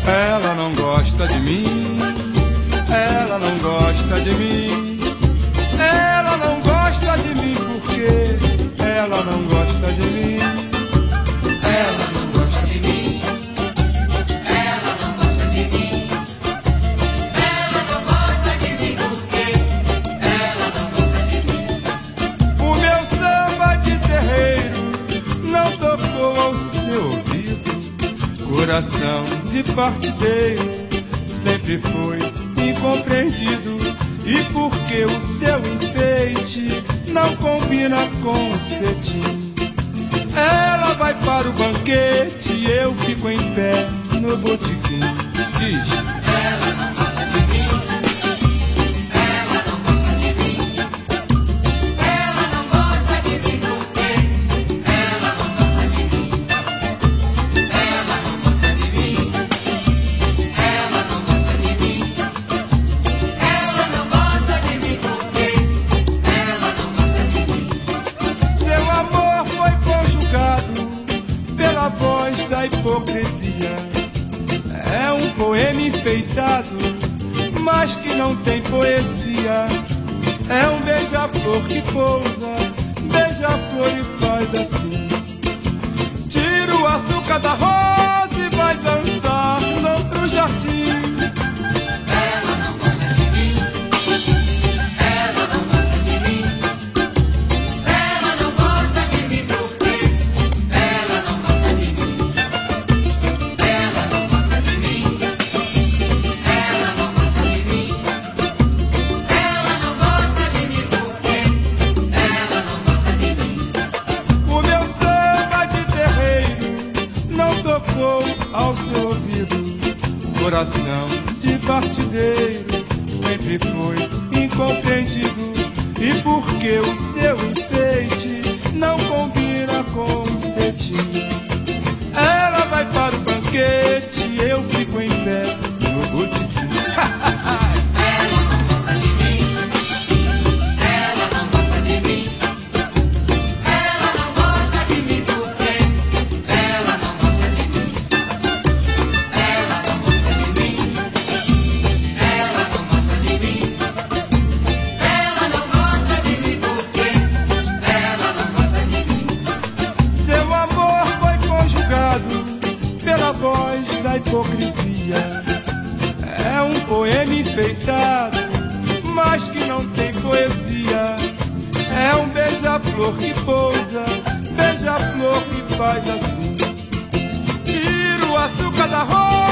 Ela não gosta de mim, ela não gosta de mim, ela não gosta de mim porque ela não gosta de mim. Ela não gosta de mim, ela não gosta de mim, ela não gosta de mim porque ela não gosta de mim. O meu samba de terreiro não tocou ao seu ouvido, coração de partideiro sempre foi incompreendido. E porque o seu enfeite não combina com o cetim, ela vai para o banquete e eu fico em pé no botequim. Diz: Ela não gosta de mim, ela não gosta de mim, ela não gosta de mim porque ela não gosta de mim. Ela não gosta de mim, ela não gosta de mim, ela não gosta de mim porque ela não gosta de mim. seu amor foi conjugado pela voz da hipocrisia. É um poema enfeitado, mas que não tem poesia. É um beija-flor que pousa, beija-flor e faz assim. Tira o açúcar da rosa e vai dançar no outro jardim. Ela não gosta de mim, ela não gosta de mim, ela não gosta de mim porque ela não gosta de mim. Ela não gosta de mim, ela não gosta de mim, ela não gosta de mim porque ela não gosta de mim. O meu samba de terreiro não tocou ao seu ouvido, coração de partideiro sempre foi incompreendido. E porque o seu enfeite não combina com o cetim, ela vai para o banquete e eu fico em pé no botequim. Ela não gosta de mim, ela não gosta de mim, ela não gosta de mim porque ela não gosta de mim. Ela não gosta de mim, ela não gosta de mim, ela não gosta de mim porque ela não gosta de mim. Seu amor foi conjugado pela voz da hipocrisia. É um poema enfeitado, mas que não tem poesia. É um beija-flor que pousa, beija-flor que faz assim. Tira o açúcar da rosa